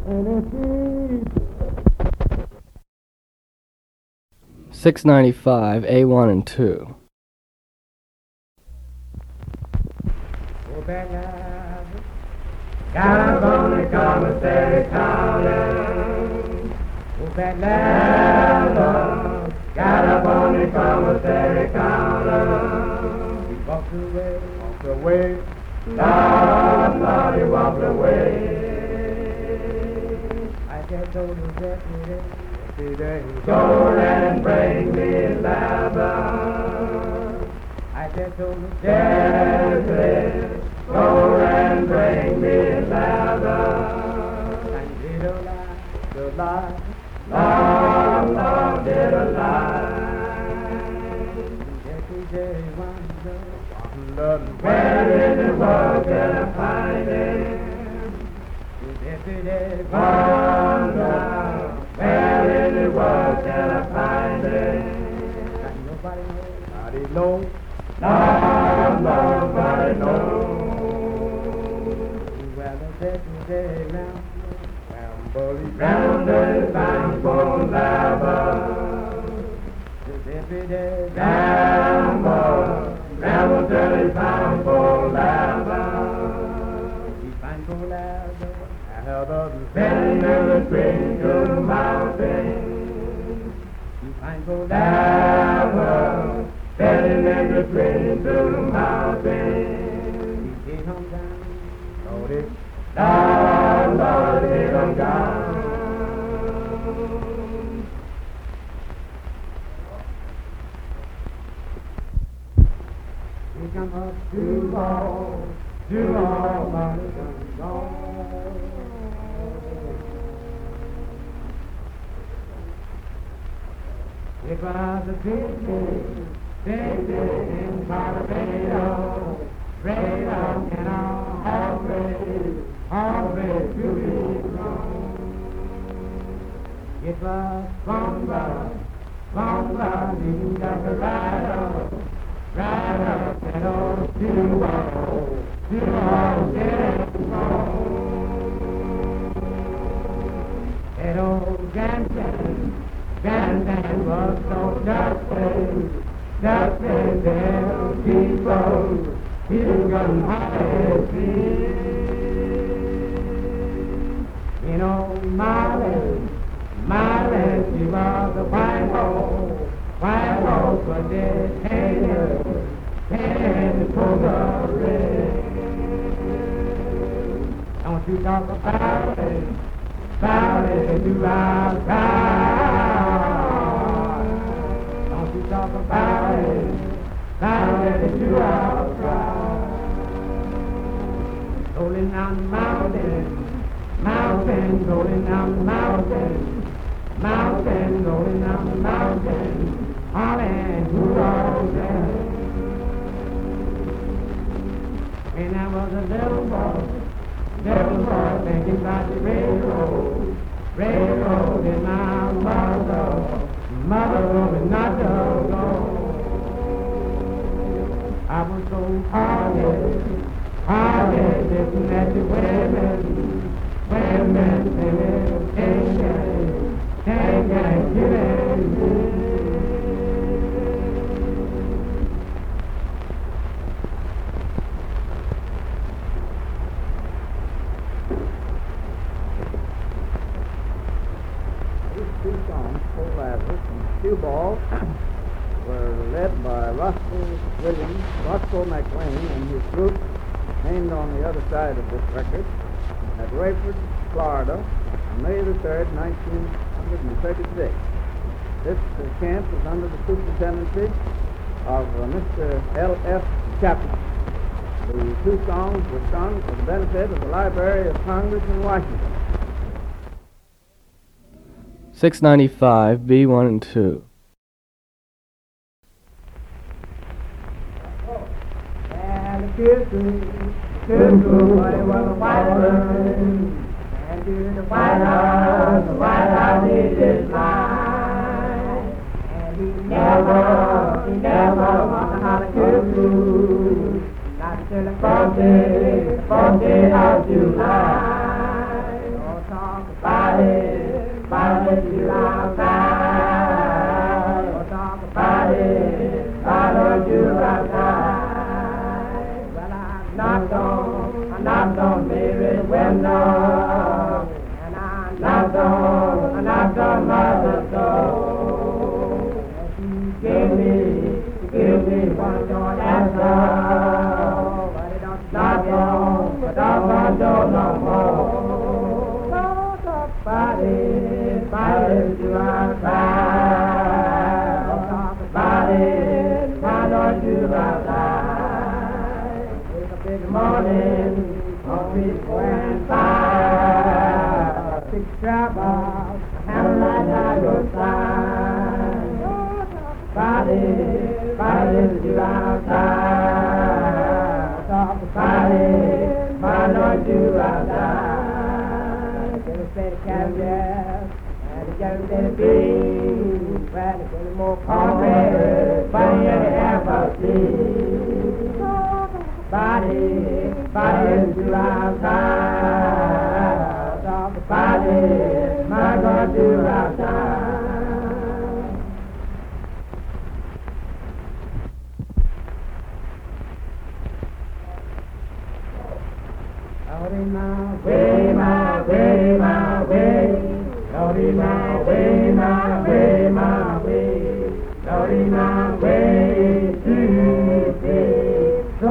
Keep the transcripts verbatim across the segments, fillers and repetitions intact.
six ninety-five, A one and two. Got up on the commissary counter. Whoop that ladder. Got up on the commissary counter. He walked away, walked away. Lord, Lord, he walked away. I just told him yesterday, yesterday. Go and bring me ladder. I just told him yesterday. Go and bring me lather. And did a lie, the lie, Lord, Lord, did a lie. Yesterday wonder, where in the world can I find him? Yesterday wonder, where in the world can I find him? And nobody knows, nobody knows, Lord, nobody knows. Yesterday round, round the bound for lava. Yesterday round, round the bound for lava. He find for lava. I held on, bending the spring to the mountain. He find for lava, bending the spring to the mountain. He came home down, noticed. Lord, Lord, here I'm gone. We come up to all, to all my gone. It was a big day, big day in Colorado. Radar and always, always to be wrong. It was Bomba, Bomba, leading up the right up, right up and all to all, to all getting wrong. That old Grandstand, Grandstand was so dusty, dusty, there people. He didn't go to my feet. You know, Molly, Molly, she was a white horse, white horse, but they hated, hated to pull the red. Don't you talk about it, about it, do I cry? Don't you talk about it, about it, do I cry? Rolling down the mountain, mountain, rolling down the mountain, mountain, rolling down the mountain, hollering, who knows that? When I was a little boy, little boy, thinking about the railroad, railroad in my mother, mother was not to go. I was so hard. Hardly looking at the women, women singing, singing, singing, giving. These two songs, Full Lazarus and Cue Ball, were led by Russell Williams, Roscoe McLean and his group, named on the other side of this record, at Rayford, Florida, on May the third, nineteen thirty-six. This uh, camp was under the superintendency of uh, Mister L F Chapman. The two songs were sung for the benefit of the Library of Congress in Washington. six ninety-five, B one and two. Cuckoo, cuckoo, it was a white bird, and to the White House, the White House did his line, and he never, he never wanted to holler cuckoo, not till the fourteenth, fourteenth of July. Don't talk people and fire. Six trouble, have a light by your side. Body, body is you outside. Body, my Lord, you outside. Get a steady caviar, and get a steady beef, and get a more coffee, body and half a sleep. Body, body is you outside. Body, my God, you outside. Out in my way, my way, my way. Out in my way, my way, my way. Out in my way to be so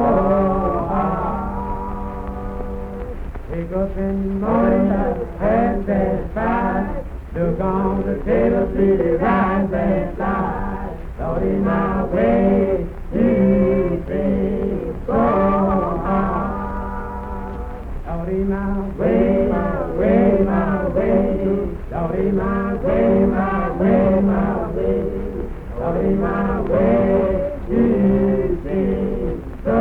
hard. Wake up in the morning, hands and five. Look on the table, see the rise and slide. Out in my way to be so hard. Out in my way, my way, my way. Out in my way, my way, my way. Out in my way, you seem so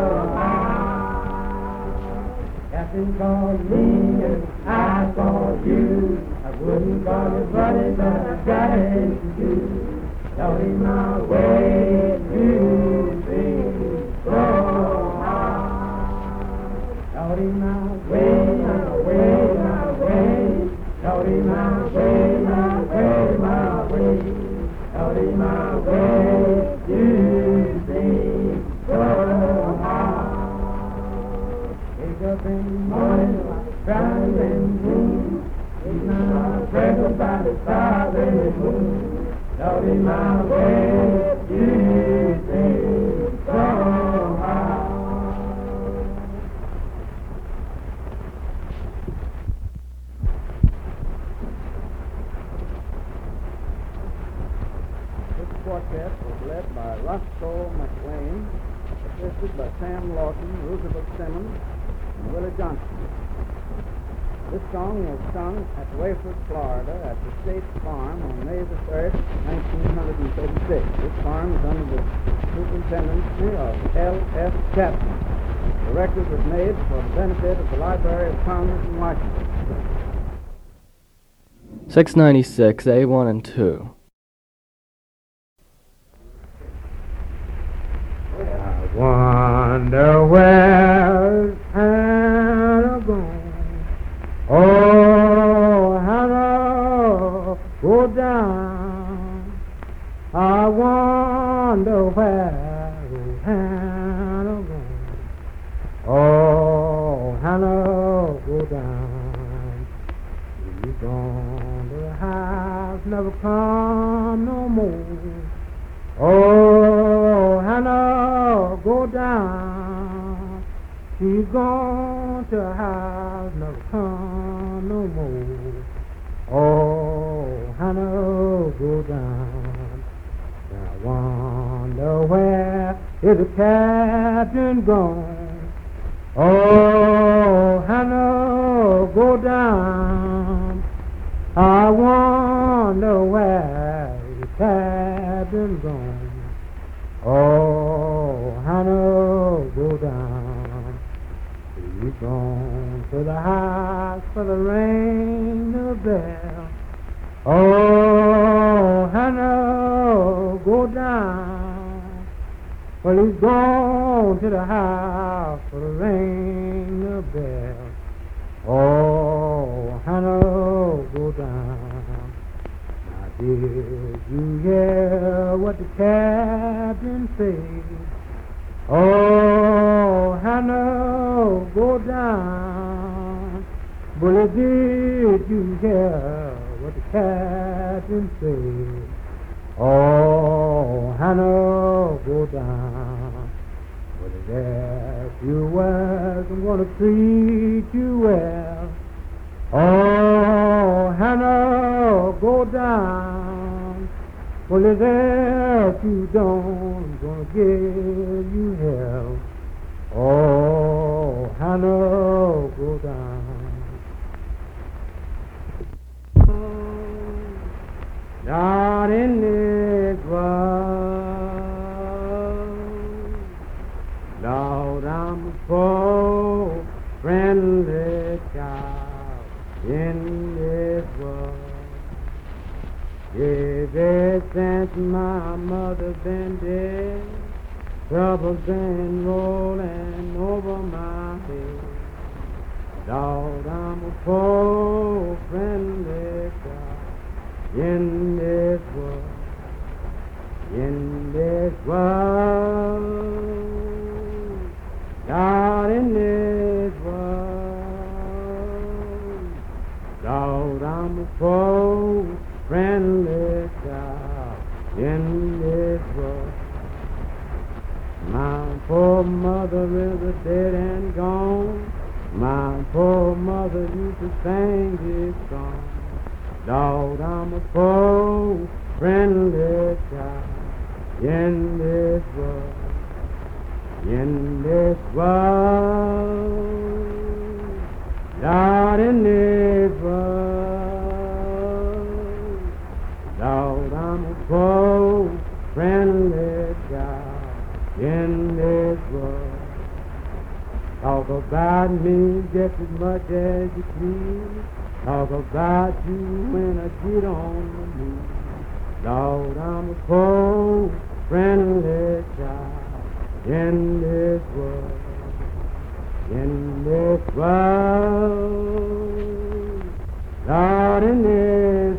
high. Captain called me and I called you. I wouldn't call you buddy, but I got it to do. Out in my way, you seem so high. Out in my way, my way, my way. Out in my way, my way, my way. Out in my way, you seem so hard. Wake up in the morning, bright and blue. Eat my breakfast by the stars and the moon. Out in my way, you seem so hard. Quartet was led by Roscoe McLean, assisted by Sam Lawson, Roosevelt Simmons, and Willie Johnson. This song was sung at Wayford, Florida, at the State Farm on May the third, nineteen thirty-six. This farm was under the superintendency of L S Chapman. The record was made for the benefit of the Library of Congress in Washington. six ninety-six, A one and two. I wonder where Hannah gone. Oh, Hannah, go down. I wonder where Hannah gone. Oh, Hannah, go down. She's gone to the house, never come no more. Oh, Hannah, go down. She's gone to her house, never come no more. Oh, Hannah, go down. I wonder where is the captain gone. Oh, Hannah, go down. I wonder where the cabin gone. Oh, Hannah, go down. She's gone to the house for the ring the bell. Oh, Hannah, go down. Well, he's gone to the house for the ring the bell. Oh, Hannah, go down. Now, did you hear what the captain said? Oh, Hannah, go down. Bully, did you hear what the captain said? Oh, Hannah, go down. Well, if you was, I'm gonna treat you well. Oh, Hannah, go down. Well, if you don't, I'm gonna give you hell. Oh, Hannah, go out in this world. Lord, I'm a poor, friendless child in this world. Ever since my mother's been dead, trouble's been rolling over my head. Lord, I'm a poor, friendless child in this world, in this world, God, in this world. Lord, I'm a poor, friendless child in this world. My poor mother is a dead and gone. My poor mother used to sing this song. Lord, I'm a poor, friendless child in this world, in this world, Lord, in this world. Lord, I'm a poor, friendless child in this world. Talk about me just as much as you please. Talk about you when I get on my knees. Lord, I'm a poor, friendless child in this world, in this world, Lord, in this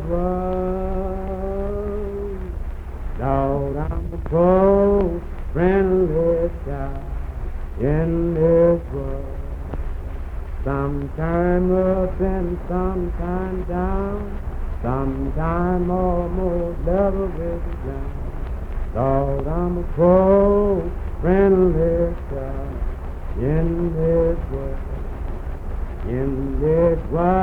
world. Lord, I'm a poor, friendless child in this world. Sometime up and sometime down, sometime almost level with the ground. Lord, I'm a poor, friendless child in this world, in this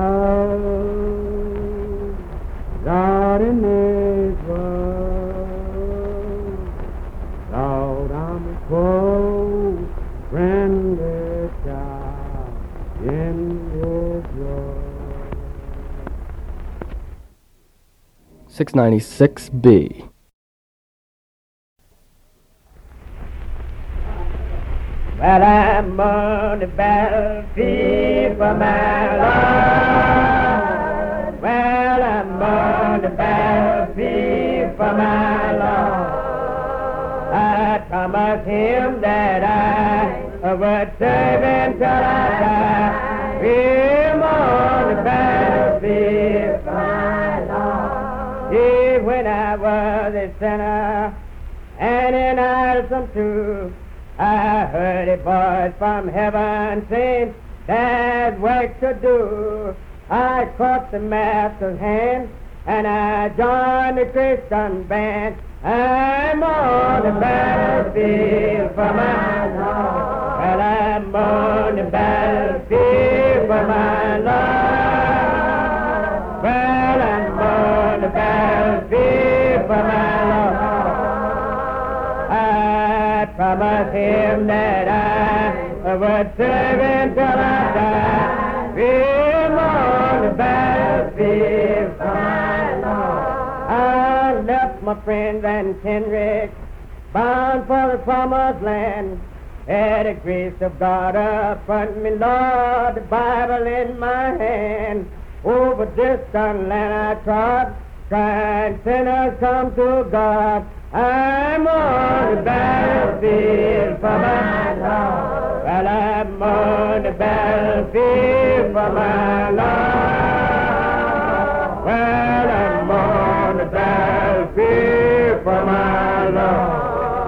world, Lord, in this world. Lord, I'm a poor, friendless child in this world. six ninety-six B. Well, I'm on the battlefield for my Lord. Well, I'm on the battlefield for my Lord. I promised him that I would serve him till I die. Him on the battlefield for my Lord. Yeah, when I was a sinner and in idleness too, I heard a voice from heaven saying, there's work to do. I caught the master's hand and I joined the Christian band. I'm on the battlefield for my Lord. Well, I'm on the battlefield for my Lord. Well, I'm on the battlefield for my Lord. I promised him that I would serve him till I die. Him on the battlefield for my Lord. I left my friends and kindred, bound for the promised land. Had the grace of God upon me, Lord, the Bible in my hand. Over distant land I trod, trying sinners come to God. I'm on the battlefield for my Lord. Well, I'm on the battlefield for my Lord. Well, I'm on the battlefield for my Lord.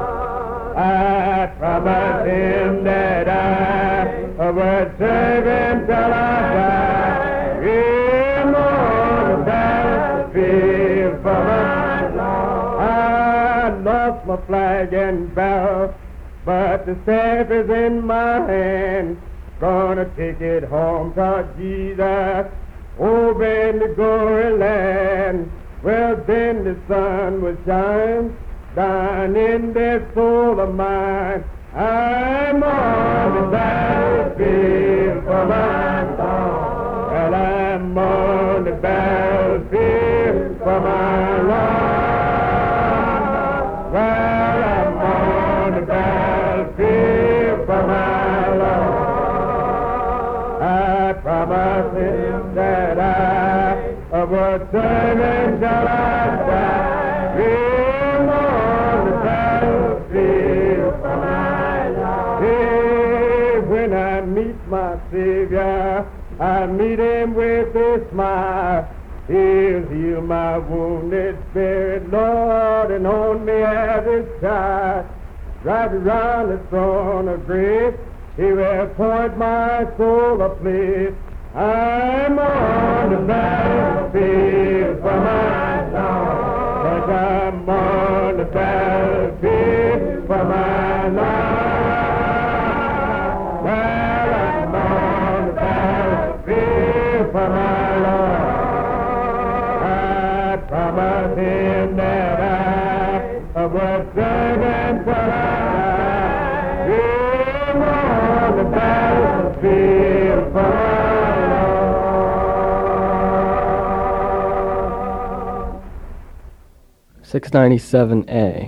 I promised him that I would serve him till I die. Him on the battlefield for my Lord. I lost my flag and barrel, but the staff is in my hand. Gonna take it home to Jesus over in the glory land. Well, then the sun will shine down in this soul of mine. I'm on the battlefield for my Lord. Well, I'm on the battlefield for my Lord. of a serving shall I die. Him on the battlefield for my Lord. Hey, when I meet my Savior, I meet him with a smile. He'll heal my wounded spirit, Lord, and hold me as his child. Right around the throne of grace, he will appoint my soul a place. I'm on the battlefield for my Lord. Yes, I'm on the battlefield for my Lord. Well, I'm on the battlefield for my Lord. I promised him that I would serve him till I die. I'm on the battlefield for my Lord. six ninety-seven A.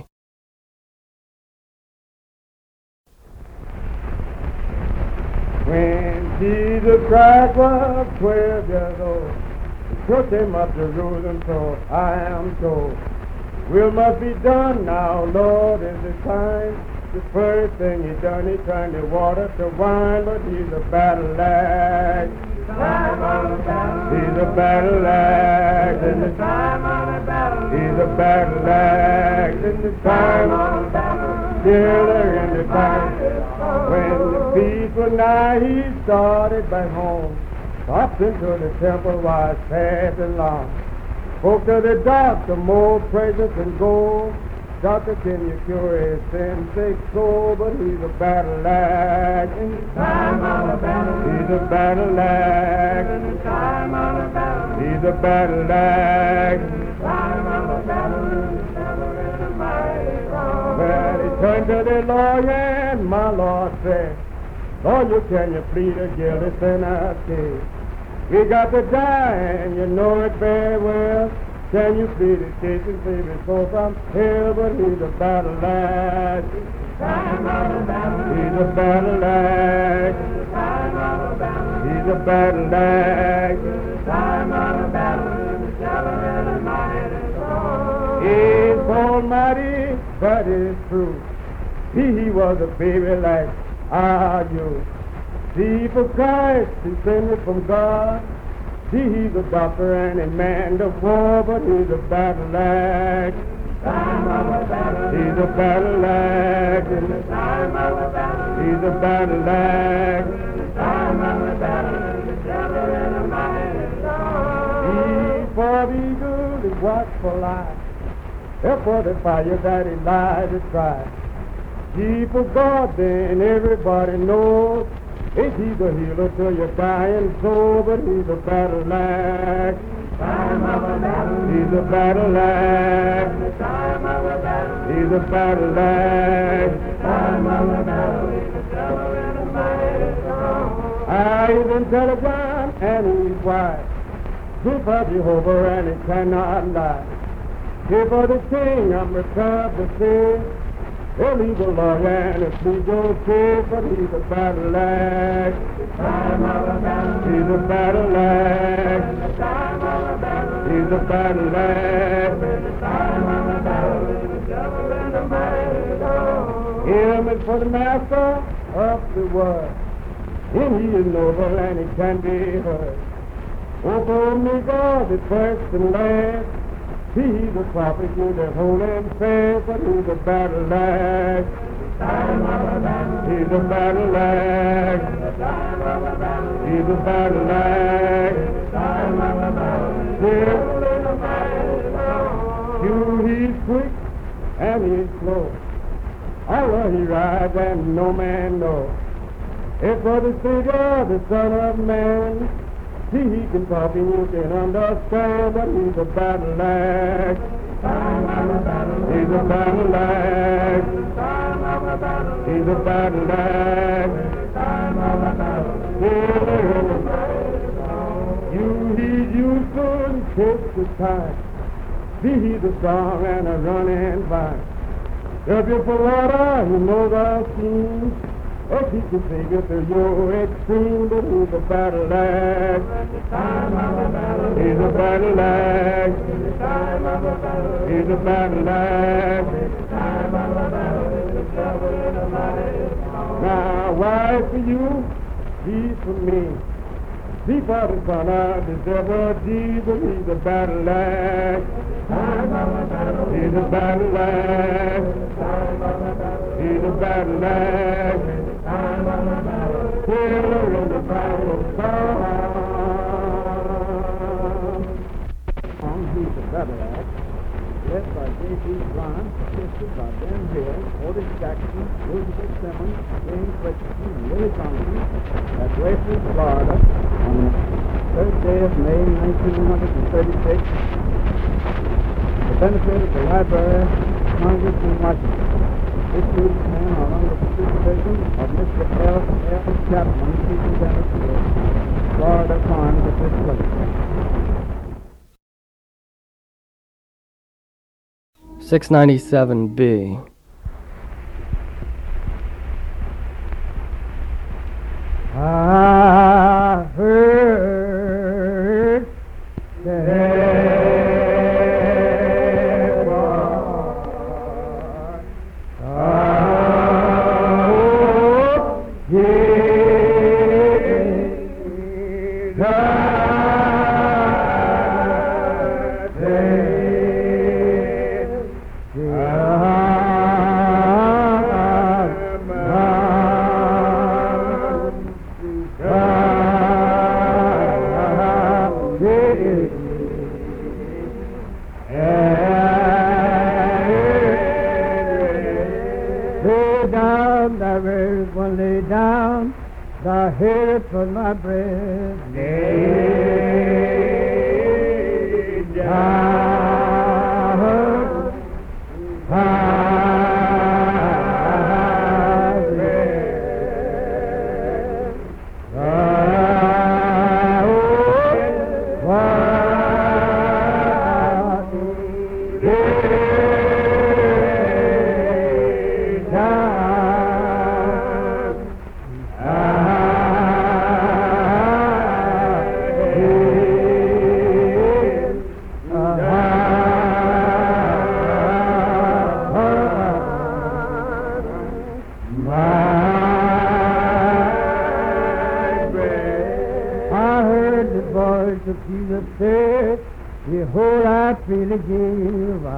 When Jesus Christ was twelve years old, he took him up to Jerusalem, so I am told. Will must be done now, Lord, is the time. The first thing he done, he turned the water to wine, but he's a battle axe. He's a battle axe in the time of the battle. He's a battle axe in the time of the battle. Killer in the fight. When the feast was nigh, he started back home. Popped into the temple while it's passing along. Spoke to the doctor, more precious than gold. Doctor, can you cure his sin sick soul? But he's a battle axe in the time of the battle. He's a battle axe in the time of the battle. He's a battle axe in the time of the battle. Well, he turned to the lawyer and my Lord said, Lawyer, can you plead a guilty sinner's case? We got to die and you know it very well. Can you plead his case and save his soul from hell? But he's a battle axe. He's a battle axe. He's a battle axe. He's almighty, but it's true. He, he was a baby like are you? See, for Christ, descended from God. See, he's a doctor and a man of war, but he's a battle axe. He's a battle axe. He's a battle axe. He for the eagle is watchful eye. Therefore the fire that he lies to try. He for God, then everybody knows. Ain't he the healer to your dying soul? But he's a battle axe. He's a battle axe. He's a battle axe. Ah, he's in telegram and he's wise. Good for Jehovah and he cannot lie. Here for the king, I'm returned to sin. Well, he's a lawyer and a legal case, but he's a battle axe. He's a battle axe. He's a battle axe. Him is for the master of the world. And he is noble and he can be heard. Oh, for me, God is first and last. He's a prophet, good and holy and fair, but he's a battle axe. He's a battle axe. He's a battle axe. You, he's quick and he's slow. Allah he rides and no man knows. If for the Savior, the Son of Man, see, he can talk and you can understand, but he's a battle axe. He's a battle axe. He's a battle axe. You, he's used to take the time. See, he's a strong and a running vine. If you for water, he knows our schemes. Oh, keep your finger through your extreme to the battle axe. He's a battle axe. He's a battle axe. Now, why for you? He's for me. Deep out in front of the devil, Jesus, he's a battle axe. He's a battle axe. He's a battle axe. Killer in the battle of song, He's a Battle Axe, led by J P Bryant, assisted by Ben Hill, Otis Jackson, Elizabeth Simmons, James Richardson, and Willie Thompson at Rayford, Florida, on the third day of May, nineteen thirty-six, for the benefit of the Library of Congress in Washington. This group men are under the supervision of Mister L. L. Chapman, Superintendent of the Florida Farms at this place. six ninety-seven B. I heard there was a lay down, thou hear it for my breath. Lay down, my breath. Thou what lay down. Of Jesus said, behold, I freely give. I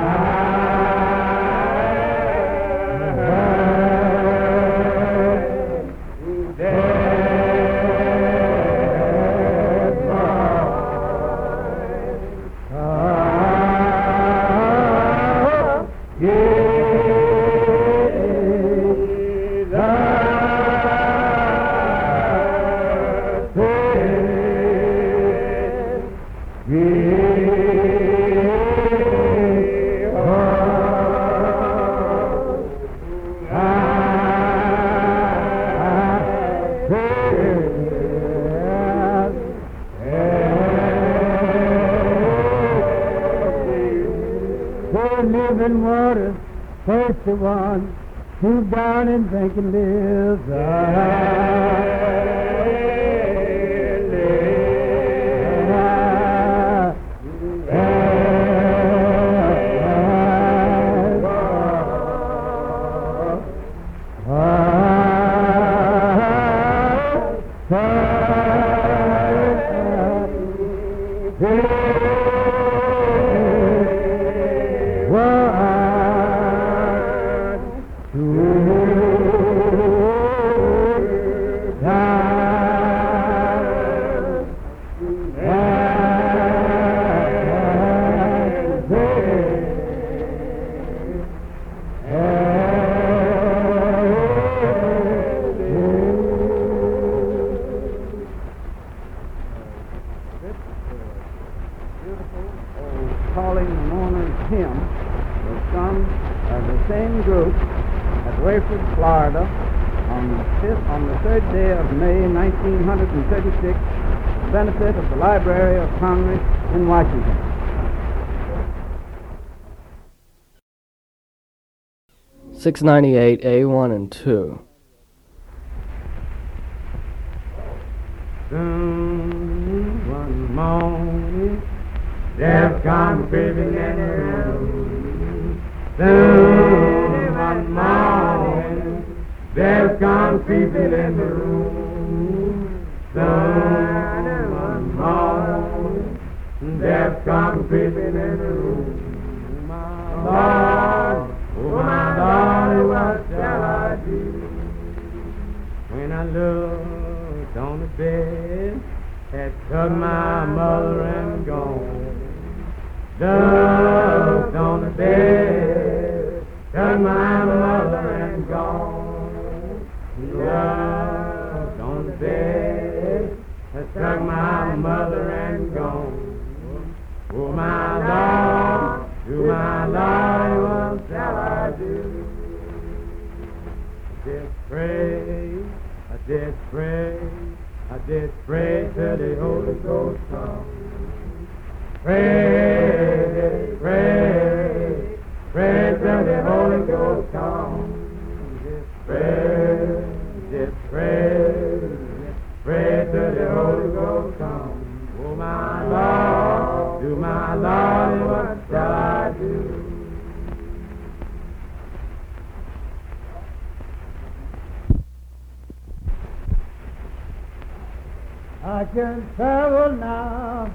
living waters, thirsty one, stoop down and drink and live. Benefit of the Library of Congress in Washington. six ninety-eight A one and two. Soon one morning, death come creeping in the room. Soon one morning, death come creeping in the room. Soon one morning, death come creeping in the room. My Lord, oh my Lord, what shall I do? When I looked on the bed, had took my mother and gone. Looked on the bed, took my mother and gone. Looked on the bed, had took my mother and gone. Oh my Lord, to my Lord, what shall I do? I did pray, I did pray, I did pray till the Holy Ghost come. Pray, did pray, pray till the Holy Ghost come. Did pray, did pray, pray till the Holy Ghost come. Oh my Lord, to my Lord, what shall I do? I can travel now.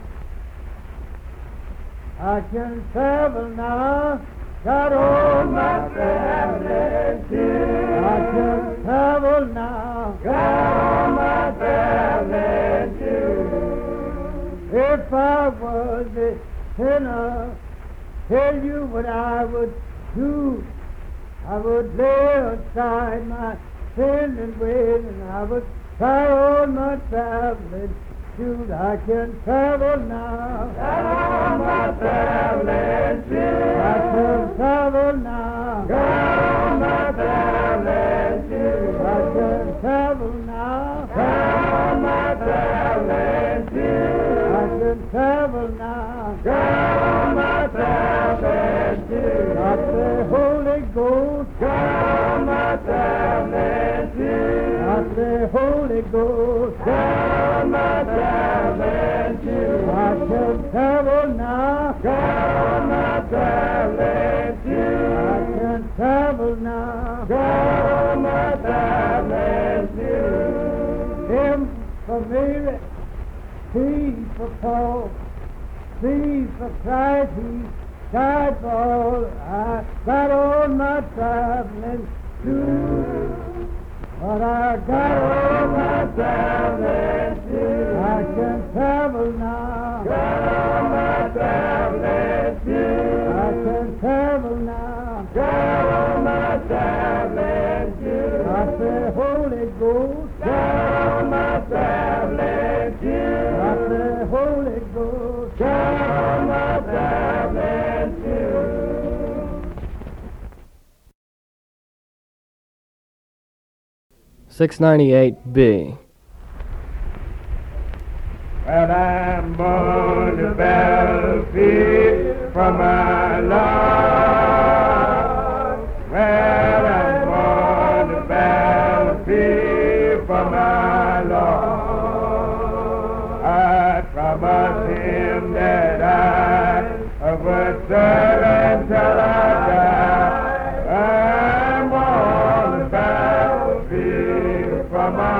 I can travel now. Got all my family too. I can travel now. Got all my family too. If I was a sinner, tell you what I would do. I would lay aside my sin and wait, and I would try on my traveling shoes. I can travel now. Got all my family too. I can travel now. Got all my family too. I can travel now. Got all my family too. I can travel now. Got all my family too. Got the Holy Ghost. Got all my family too. Got the Holy Ghost. Got all my family too. I can travel now. Got all my family too. I can travel now. Got all my family too. M for Mary, P for Paul, C for Christ, He died for all. I got on my traveling shoes, but I got All on my my family too. I can travel now. Got all my family too. I can travel now. Got all my family too. Got the Holy Ghost. Got all my family too. Got the Holy Ghost. Got all my family too. six ninety-eight B. Well, I'm on the battlefield for my Lord. Well, I'm on the battlefield for my Lord. I promised him that I would serve until I die. I'm on the battlefield for my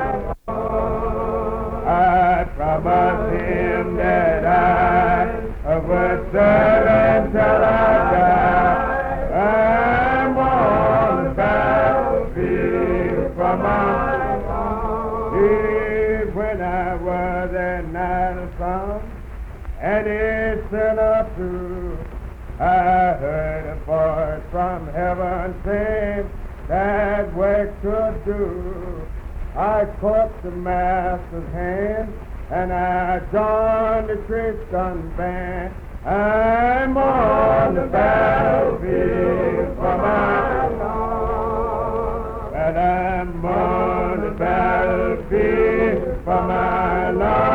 I promised him that I would serve until I die. I'm on the battlefield for my Lord. When I was at night from and it sent up through, I heard a voice from heaven saying that work could do. I caught the master's hand and I joined the Christian band. I'm on the battlefield for my Lord. And I'm on the battlefield for my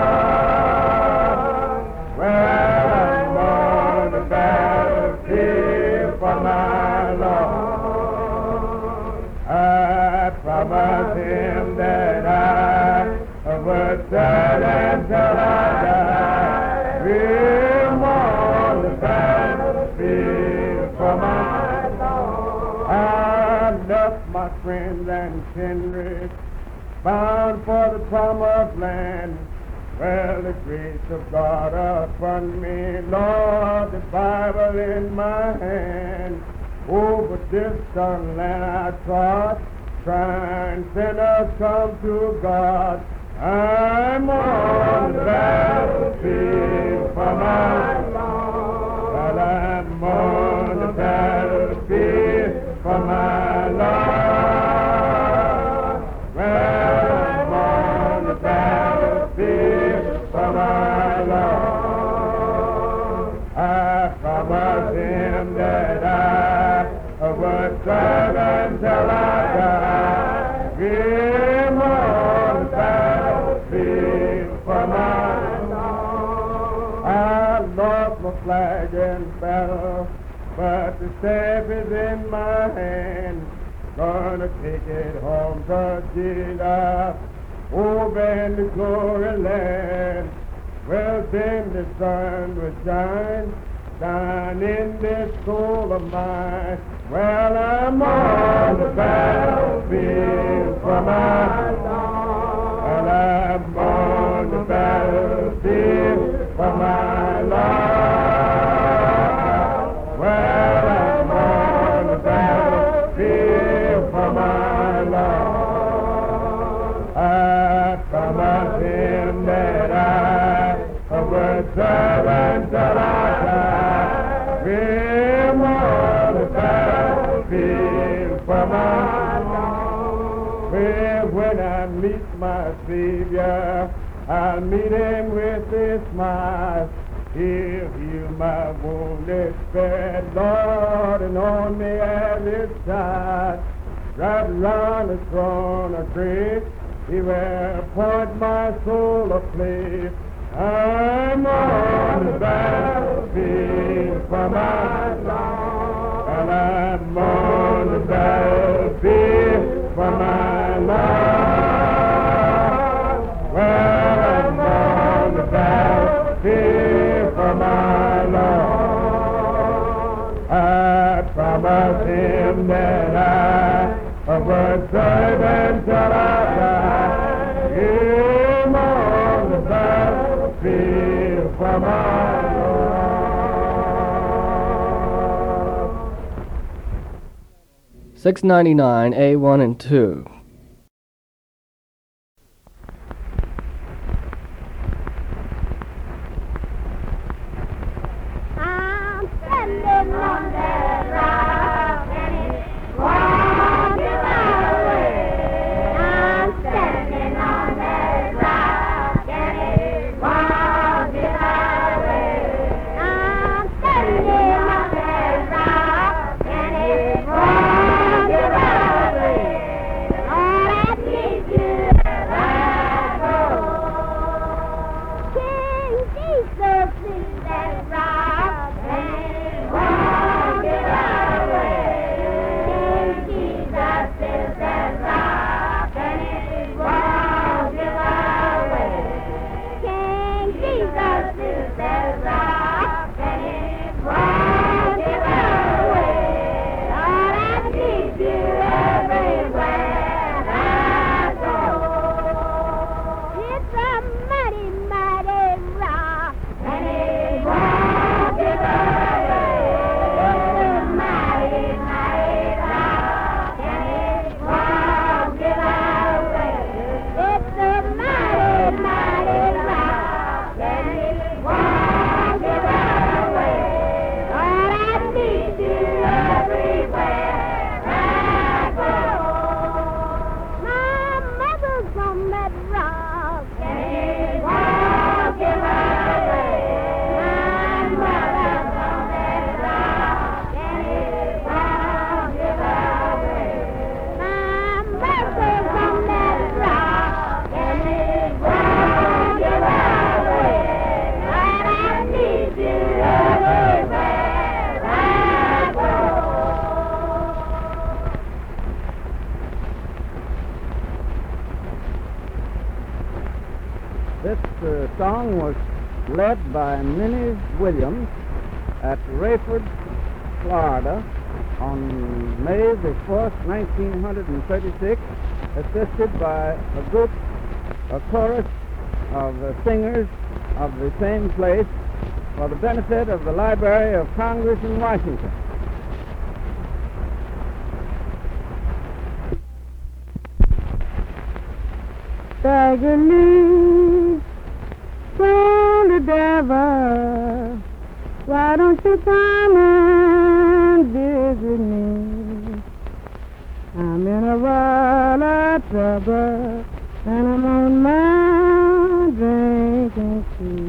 Lord. Well, I'm on the battlefield for my Lord. I promised him that I would serve until I die. I'm on the battlefield for my Lord. I left my friends and kindred, bound for the promised land. Well, the grace of God upon me, Lord, the Bible in my hand. Over distant land I trod, trying sinners come to God. I'm on the battlefield for my Lord. Well, I'm on the battlefield for my Lord. Well, I'm on the battlefield for my Lord. I promised him that I would serve until I die. Him on the battlefield for my Lord. I lost my flag in battle, but the staff is in my hand. Gonna take it home to Jesus, over in the glory land. Well, then the sun will shine, shine in this soul of mine. Well, I'm on the battlefield for my Lord. Well, I'm on the battlefield for my Lord. Well, I'm on the battlefield for my Lord. I promised him that I would serve until I die. Him on the battlefield for my Lord. Well, when I meet my Savior, I'll meet him with a smile. He'll heal my wounded spirit, Lord, and on me as his child. Right around the throne of grace, he will point my soul a place. I'm on the battlefield for my Lord. And I'm on the battlefield for my Lord. Well, I'm on the battlefield for my Lord. I promised him that I would serve until I die. Him on the battlefield for my Lord. six ninety-nine, A one and two. I'm standing on that rock and it's walking my way. I'm standing on that rock and it's walking my way. I'm standing on that rock and it's walking my way. song was led by Minnie Williams at Rayford, Florida, on May the fourth, nineteen thirty-six, assisted by a group, a chorus of uh, singers of the same place for the benefit of the Library of Congress in Washington. Tiger Lee, from the devil, why don't you come and visit me? I'm in a world of trouble, and I'm on my drinking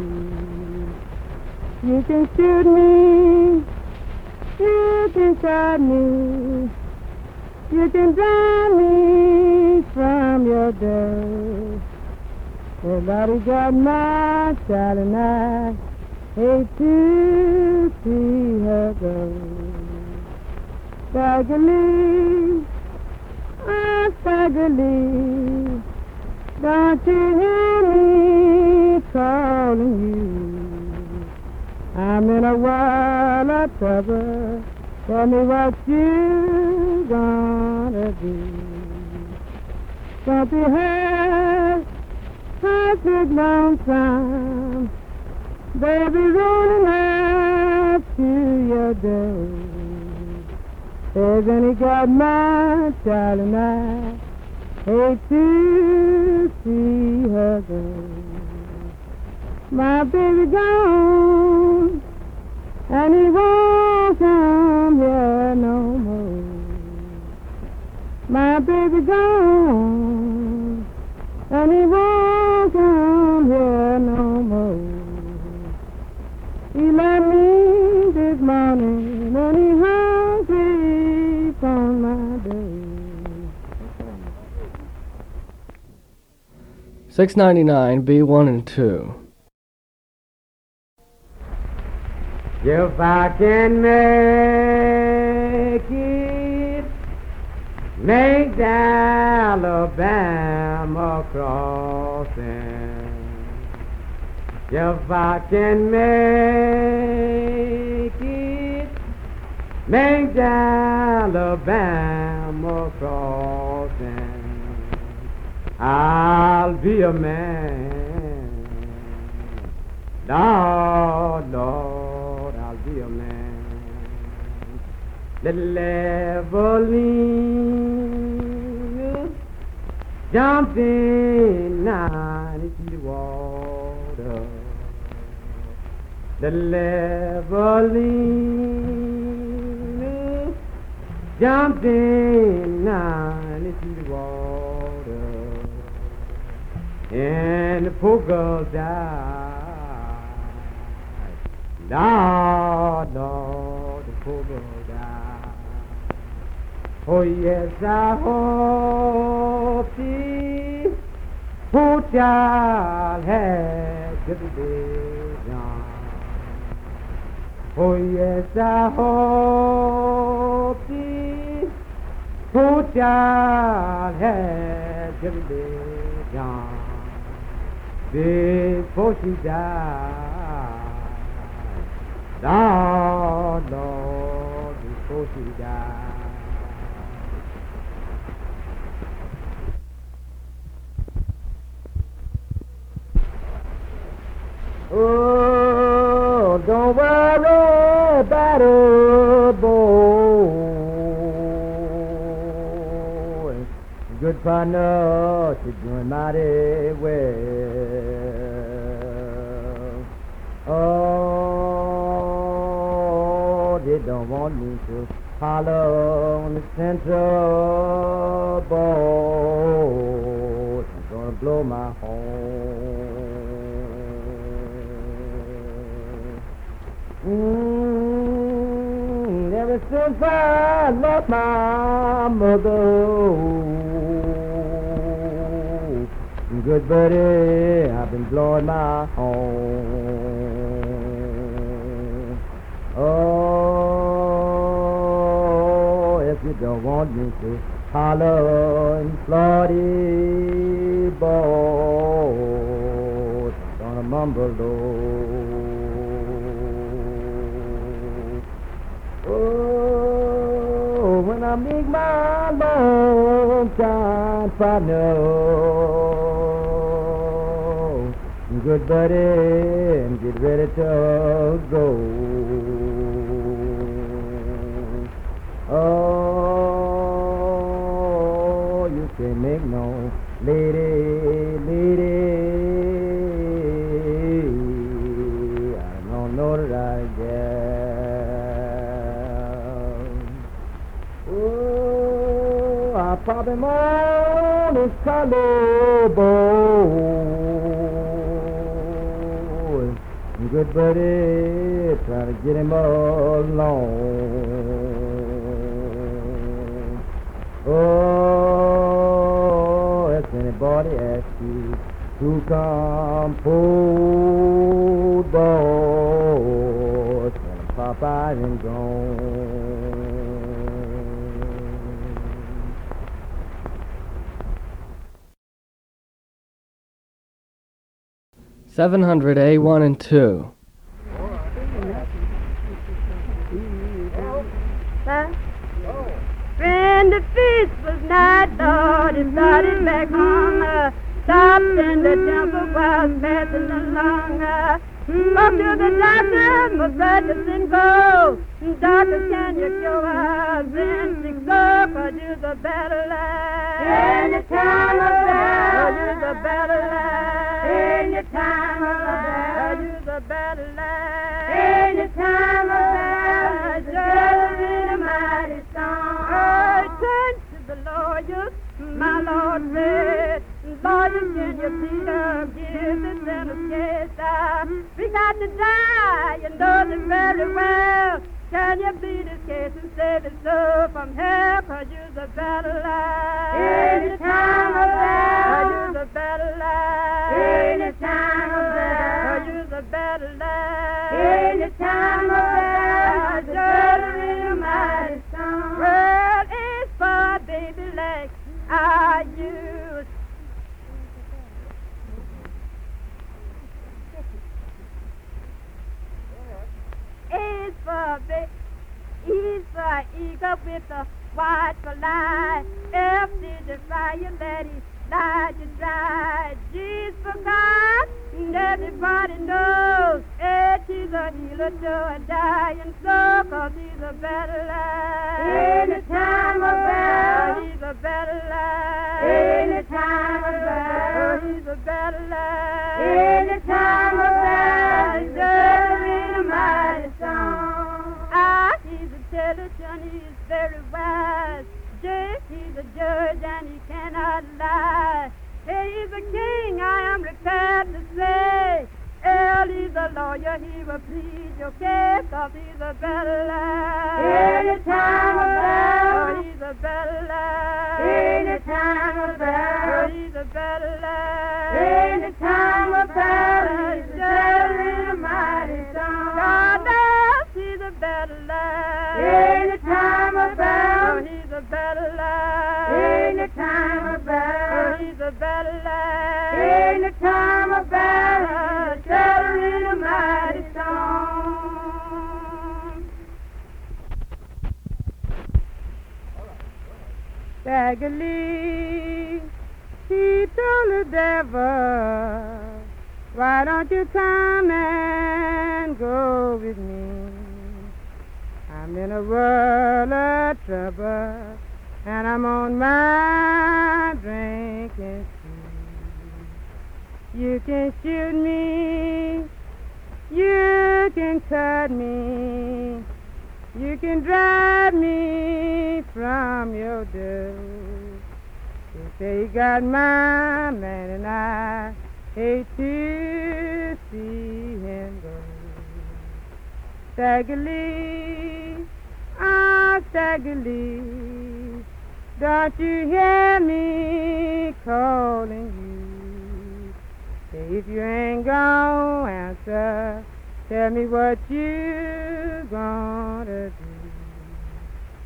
spree. You can shoot me, you can shot me, you can drive me from your door. Nobody got my child and I hate to see her go. Tiger Lee, oh Tiger Lee, don't you hear me calling you? I'm in a world of trouble. Tell me what you gonna do. Don't be hurt, I took long time, baby, rolling up to your door. Isn't he got my child and I hate to see her go. My baby gone, and he won't come here no more. My baby gone, and he won't come here no more. He left me this morning, and he hung sleep on my door. six ninety-nine, B one and two. If I can make it, make the Alabama crossing. If I can make it, make the Alabama crossing, I'll be a man. Lord, Lord, I'll be a man. Little Evelina jumped in ninety feet of water. Little Evelina jumped in ninety feet of water, and the poor girl died. Lord, Lord, the poor girl died. Oh yes, I hope the poor child had good vision. Oh yes, I hope the poor child had good vision before she died. Lord, Lord, before she died. Oh, don't worry about it, boy. Good partner, she's doing mighty well. Oh, they don't want me to holler on the central board. I'm gonna blow my horn. Mm, ever since I lost my mother, good buddy, I've been blowing my horn. Oh, if you don't want me to holler in Florida, boy, I'm gonna down below. Oh, when I meet my long-time partner, good buddy, and get ready to go. Oh, you can't make no lady, lady. I don't know that I get. Oh, I pop him on his collarbone. Good buddy, try to get him along. Oh, if anybody asks you to come pull boys, tell him Popeye ain't gone. seven hundred A one and two. When the feast was not, Lord, it started back home. Uh, stopped in the temple while passing along. Uh, Up to the doctor, must let the sin go. Doctor, can you cure us in sick soul? Cause you're the better life. In the time of battle. Cause you're the better life. In the time of battle. Cause you're the better life. In the time of battle. Just in a mighty song. I turn to the lawyers, my Lord read. Lawyers, can you plead up, give the sinner's case? Uh, we got to die, you know this very well. Can you plead his case and save his soul from hell? Cause you're the better life. In the time of battle. Cause you're the better life. In the time of battle. Cause you're the better life. In the time of battle. Just in a mighty song. Well, it's for baby legs I use. E's for big, E's for eagle with a white for lie. F is the fire that he lied to dry. G's for God, and everybody knows. H is a healer to a dying soul, cause he's a better life. In the time of battle, he's a better life. In the time of battle, he's a better life. In the time of battle, he's in a mighty song. Ah, he's intelligent, he's very wise. J, he's a judge and he cannot lie. Hey, he's a king, I am prepared to say. L, he's a lawyer, he will plead your case, cause he's a better life. In the time of battle, he's a better life. In the time of battle, he's a better life. In the time of battle, he's just in a mighty song. God knows he's a better life. In the time of battle, he's a better life. In the time of battle, he's a better life. In the time of battle, just in a mighty song. Stagger Lee, he told the devil, why don't you come and go with me? I'm in a world of trouble, and I'm on my drinking spree. You can shoot me, you can cut me, you can drive me from your door. You say you got my man, and I hate to see him go. Stagger Lee, ah, Stagger Lee, don't you hear me calling you? Say if you ain't gonna answer, tell me what you gonna do.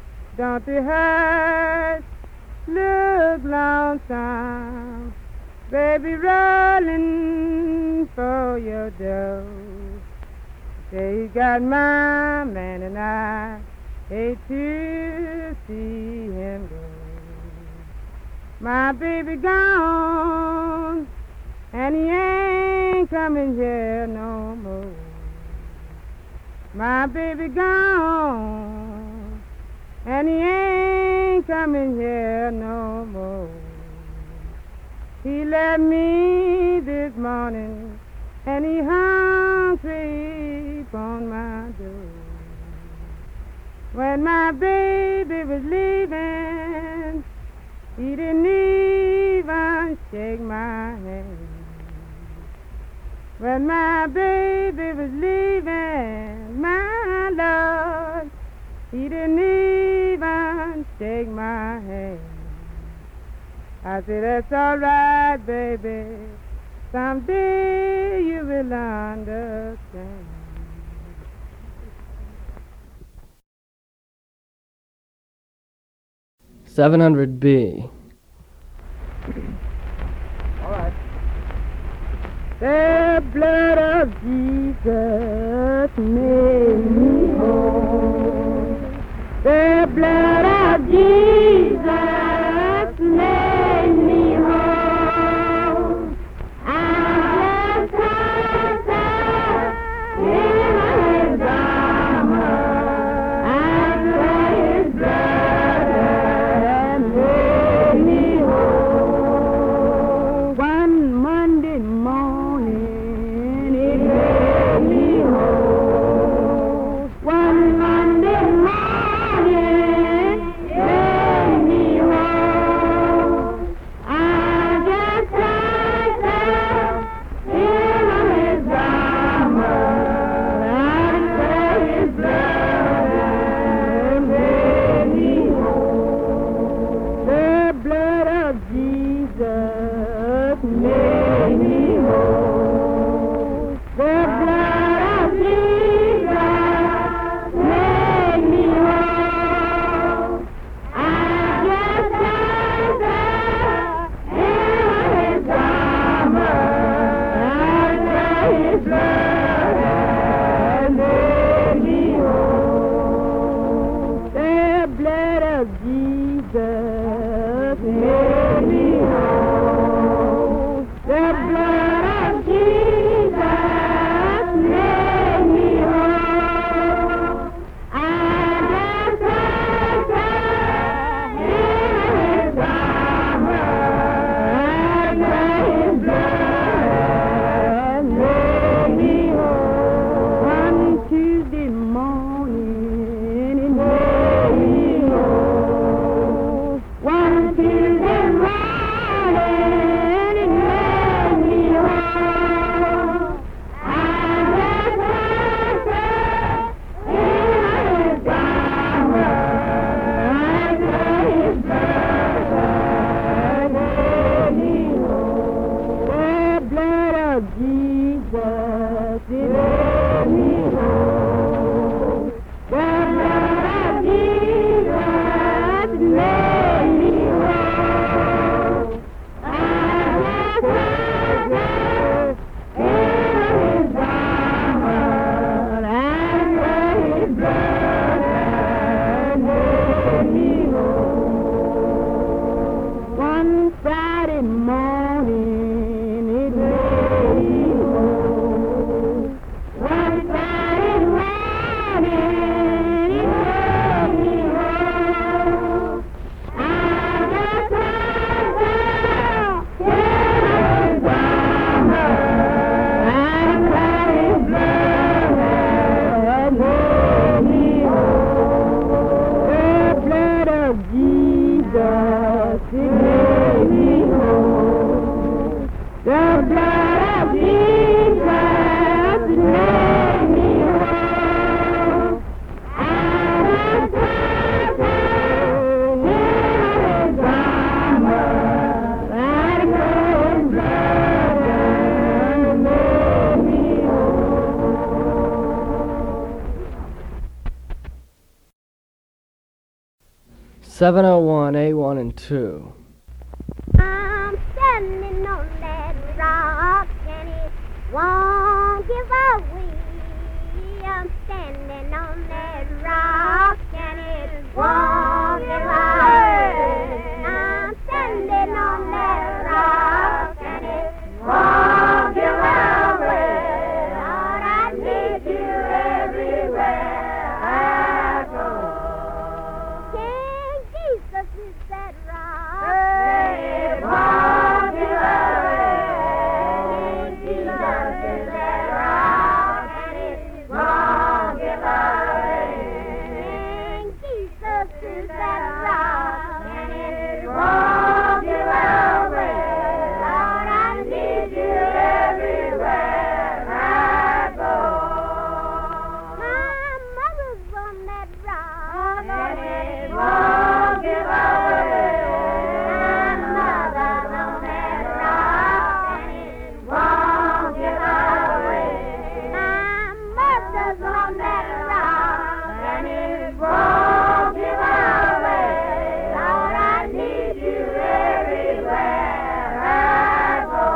Don't be hurt, look lonesome, baby rolling for your dough. Say you got my man and I hate to see him go. My baby gone and he ain't coming here no more. My baby gone and he ain't coming here no more. He left me this morning and he hung creep on my door. When my baby was leaving, he didn't even shake my hand. When my baby was leaving, my Lord, he didn't even shake my hand. I said, that's all right, baby. Someday you will understand. seven hundred B. All right. The blood of Jesus made me whole. The blood of Jesus made me whole. I just touched her in his armor. I pray his blood and made me whole. One Monday morning it made me whole. One Monday morning it made me whole. I just touched her in his armor. I pray his blood and made me whole. The blood of Jesus made me whole. The blood of Jesus made me whole. I just touched her in his armor. I pray his blood and made me whole. The blood of Jesus made me whole. The blood of Jesus made me whole. I just touched her in his armor. I pray his blood made me whole. One Tuesday morning it made me whole. One Tuesday morning it made me whole. I just touched her in his armor. I pray his blood made me whole. The blood of Jesus it made me whole. The blood of Jesus made me whole. I just touched her in his armor. I pray his blood made me whole. One Friday morning it made me whole. One Friday morning it made me whole. I just touched her in his armor. I pray his blood made me whole. The blood of Jesus it made me whole. The blood of Jesus it made me whole. I just touched her in his armor. I pray his blood made me seven oh one A one and two. I'm standing on that won't give away. I'm standing on that rock and it won't give away. I'm standing on that rock and it won't give away. Lord, I need you everywhere I go. King Jesus is that rock. It won't give away. King Jesus is that rock and it won't give away. King Jesus is that rock and it won't give away. Lord, I need you everywhere I go. My mother's on that rock and it won't give away. My mother's on that rock and it won't give away. My mother's on that rock and it won't give away. Lord, I need you everywhere I go.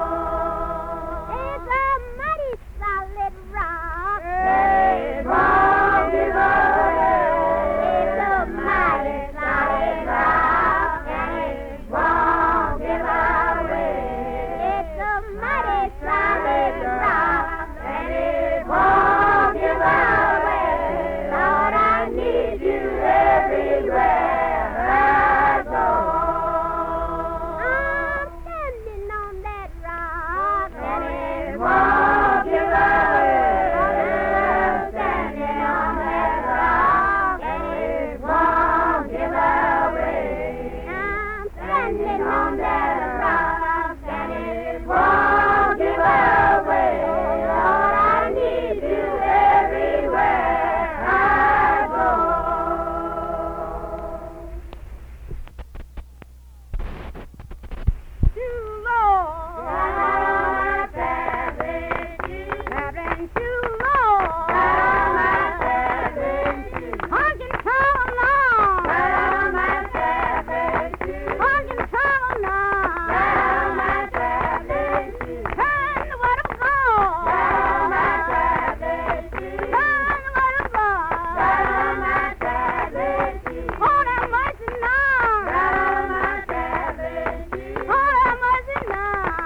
It's a mighty solid rock. It won't give away. It's a mighty solid rock and it won't give away. It's a mighty solid rock and it won't give away. Lord, I need you everywhere I go. I'm standing on that rock and it won't give away. I'm standing on that rock and it won't give away. I'm standing on that rock and it won't give away. Lord, I need you everywhere I go. Too long. Traveling too long. Honking travel long. Honking travel long. Turn the water gone. Turn the water gone. Oh, that mercy now. Oh, that mercy now.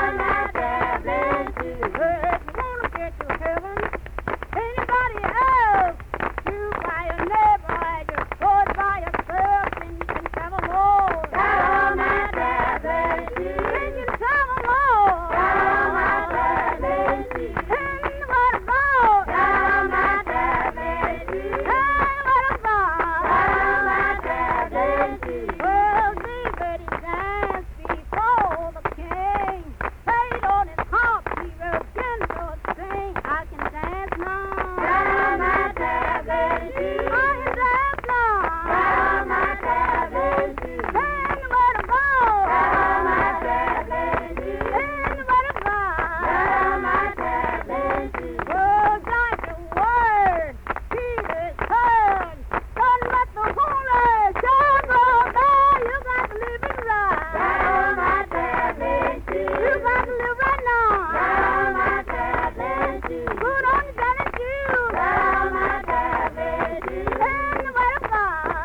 If you wanna get to heaven, anybody else, you by your neighbor, I just go it by yourself, and you can travel more. You can travel more. In the water gone. In the water gone. Well, David he danced before the king. Played on his harp, he wrote gentle sing. I can dance now. I can dance now. In the water gone. In the water gone. Words like the word, Jesus heard. Don't let the holy show go by. You got to live it right. You got to live right now. Put on your daily shoes. In the way of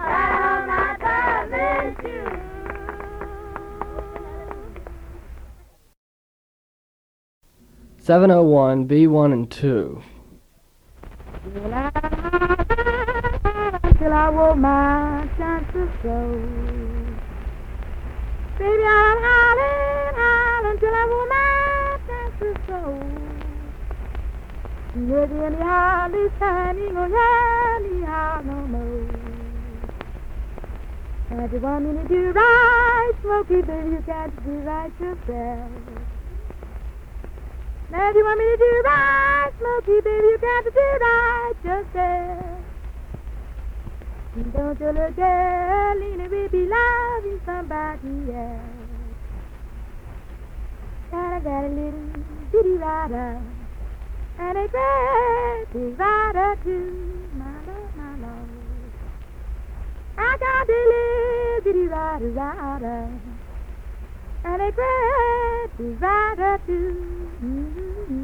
seven oh one, B one and two. Till I wore my chances so. Baby, I'm howling, howling till I wore my chances so. Maybe anyhow this time you gon' hear me howl no more. And you want me to do right, Smokey, baby, you can't do right yourself. Now if you want me to do right, Smokey, baby, you got to do right yourself. Don't you look, girl, Lena, we be loving somebody else. And I got a little bitty rider, and a great big rider too, my love, my love. I got a little bitty rider, rider, and a great big rider too. Mm-hmm.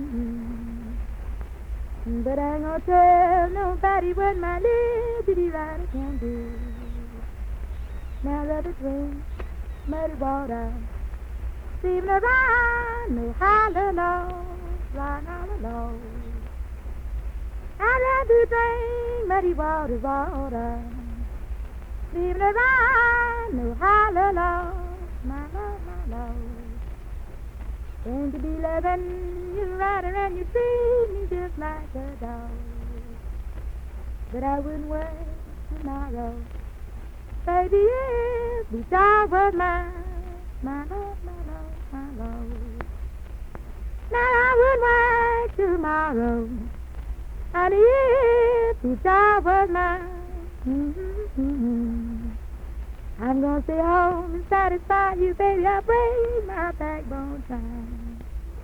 But I ain't gonna tell nobody what my liberty rider can do. Now let it rain, muddy water, steaming around me, hallelujah, flying all alone. I'd rather drink muddy water, water, steaming around me, hallelujah, my love, my love. Than to be loving you right and you treat me just like a dog. But I wouldn't work tomorrow. Baby, if the dog was mine, my love, my love, my love. Now I wouldn't work tomorrow. And if the dog was mine, mm-hmm. I'm gonna stay home and satisfy you, baby. I break my backbone time.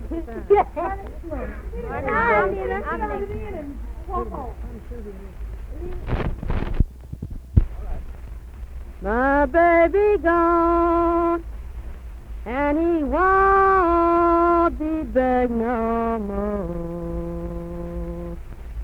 My baby gone, and he won't be back no more.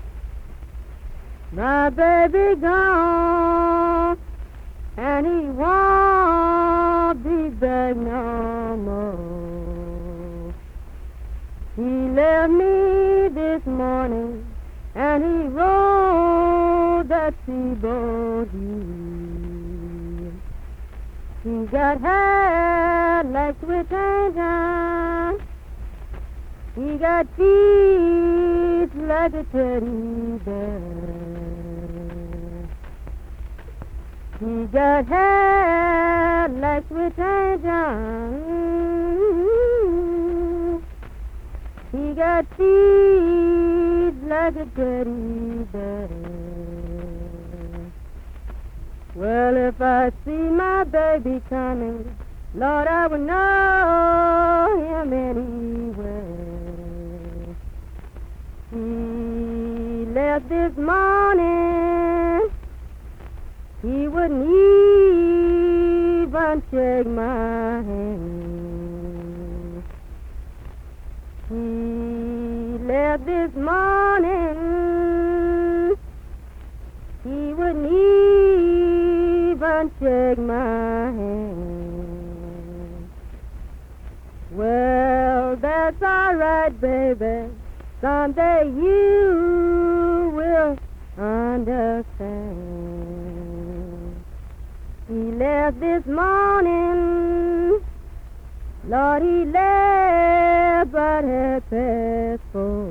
My baby gone, and he won't be back no more. He left me this morning, and he rode that steamboat here. He got hair like sweet angel, he got teeth like a teddy bear. He got hair like sweet angel, he got teeth like a teddy bear. Well, if I see my baby coming, Lord, I would know him anywhere. He left this morning, he wouldn't even shake my hand. He left this morning, he wouldn't even shake my hand. Well, that's all right, baby. Someday you will understand. He left this morning, Lord, he left but had past four.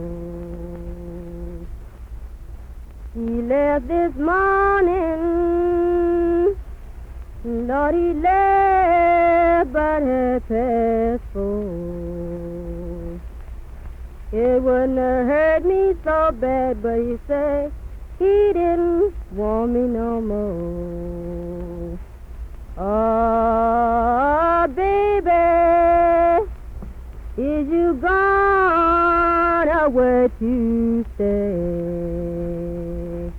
He left this morning, Lord, he left but had past four. It wouldn't have hurt me so bad, but he said he didn't want me no more. Oh, baby, is you gone or where to stay?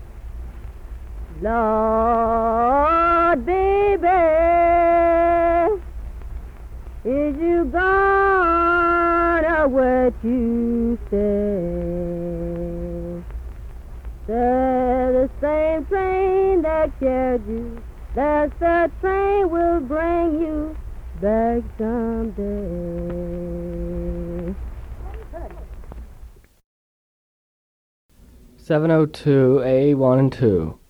Lord, baby, is you gone or where to stay? There's the same train that carried you, that's the train will bring you back someday. seven oh two A one and two.